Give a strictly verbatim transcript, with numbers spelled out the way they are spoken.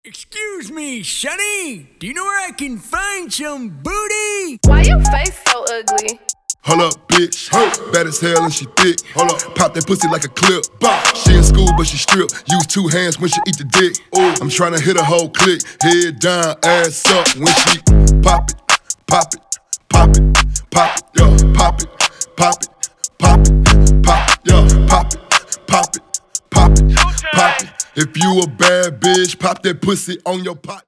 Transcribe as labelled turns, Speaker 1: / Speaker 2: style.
Speaker 1: Excuse me, Shunny. Do you know where I can find some booty?
Speaker 2: Why your face so ugly?
Speaker 3: Hold up, bitch. Hey. Bad as hell and she thick. Hold up. Pop that pussy like a clip. Bah. She in school, but she strip. Use two hands when she eat the dick. Ooh. I'm tryna hit a whole click. Head down, ass up. When she pop it, pop it, pop it, pop it, yo. Pop it, pop it, pop it, pop it, yo. Pop it, pop it, pop it, pop it. If you a bad bitch, pop that pussy on your pot.